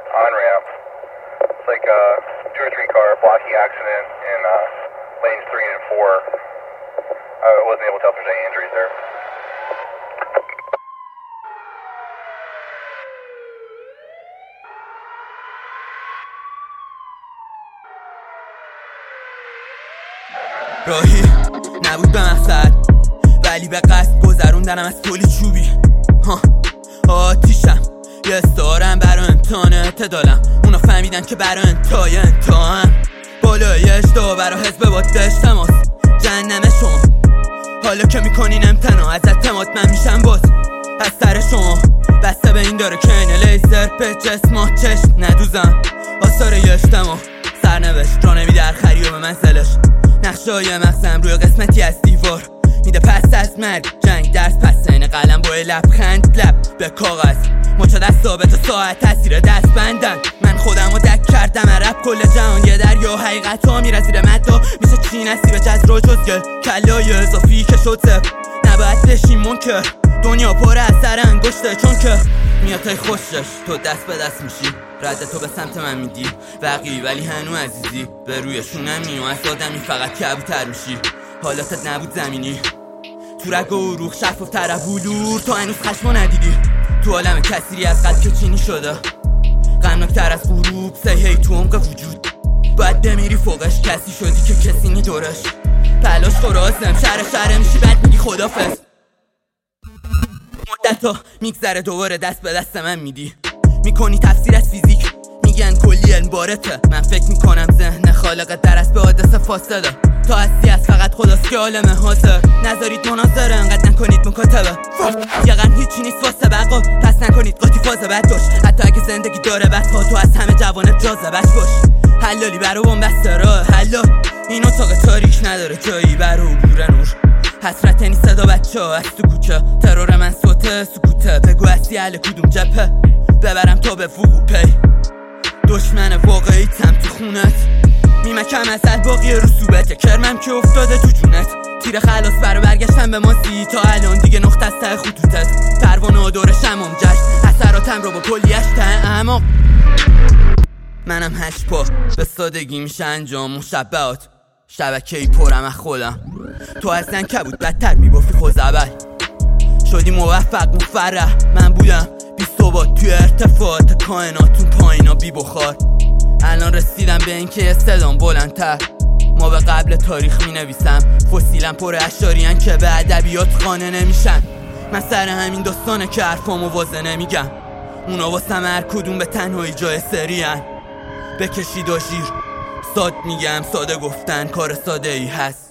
on ramp. It's like a 2 or 3 car blocking accident in lanes 3 and 4. I wasn't able to tell if there's any injuries there. راهی نبود به مقصد، ولی به قصد گذروندنم از کلی چوبی. آتیشم یه استارم برا امتحان اعتدالم. اونا فهمیدن که برا انتهای امتحان بالای اشتها برا حزب با دشت تماس جهنم شما. حالا که میکنین امتنا از اعتماد من میشم باز از سر شما. بسته به این داره که این لیزر به جسمات چشم ندوزم. آثار یه اجتماع سرنوشت را نمیده هر خری و به منزلش. نقشه های مغزم روی قسمتی از دیوار میده پس از مرگ جنگ درس پس این قلم با لبخند لب به کاغذ. مچا دست ثابت و ساعت تاثیر دست بندن. من خودم رو دک کردم عرب کل جهان یه دریا حقیقت ها میره زیر مدا. میشه چی نصیب جزر و جزگل کلای اضافی که شد زب. نباید بشیم منکر دنیا پر از سر انگشته چون که میاد خوشش تو دست به دست میشی. رد تو به سمت من میدی وقی ولی هنو عزیزی به روی شونم میو از آدمی فقط کبوتر میشی. حالاتت نبود زمینی تو رگ و عروق شفاف تر بلور تو هنوز خشمو ندیدی. تو عالم کثیری از قد که چینی شده غمناکتر از غروب سیهی تو عمق وجود. باید بمیری فوقش کسی شدی که کسی نی دورش. تلاش خورازم شهر میشی بعد میگی خدافظ. مدتا میگذره دوباره دست به دست من میدی. میکنی تفسیر از فیزیک میگن کلی علم بارته. من فکر میکنم ذهن خالق درست به حادثه فاصله. تا هستی از فقط خداست که عالم حاضر. نذارید مناظره انقدر نکنید مکاتبه. یه قرن هیچی نیست واسه بقا پس نکنید قاطی فاز بد باش. حتی اگه زندگی داره بدها تو از همه جوانت جاذبش باش. حلالی برو بومبسته راه حلا این اتاق تاریک نداره جایی برو عبور نور. حسرت این صدا بچه ها از تو کوچه ترور من صوته سکوته. بگو هستی اهل کدوم جبهه ببرم تا به وقوع پی. دشمن واقعیتم تو خونت میمکم از باقی رسوبت. کرمم که افتاده تو جونت. تیر خلاص برا برگشتم به ماسی تا الان دیگه نقطه از ته خطوطت. پروانه و دور شمام جشن اثراتم رو با کلیش ته اعماق. منم 8 پا به سادگی میشه انجام مشبهات. شبکه‌ای پرم از خودم تو اصلا کبود بدتر میبافی خوزعبل. شدی موفق مفرح من بودم بی ثبات توی ارتفاعات کائناتون پایینا بی بخار. الان رسیدم به این که صدام بلندتر ما به قبل تاریخ می نویسم. فسیلم پر اشاریان که به ادبیات خانه نمیشن. من سر همین داستانه که حرفامو واضح نمیگم. اونا واسم هر کدوم به تنهایی جای سریان. بکشید و شیر ساد میگم ساده گفتن کار ساده ای هست.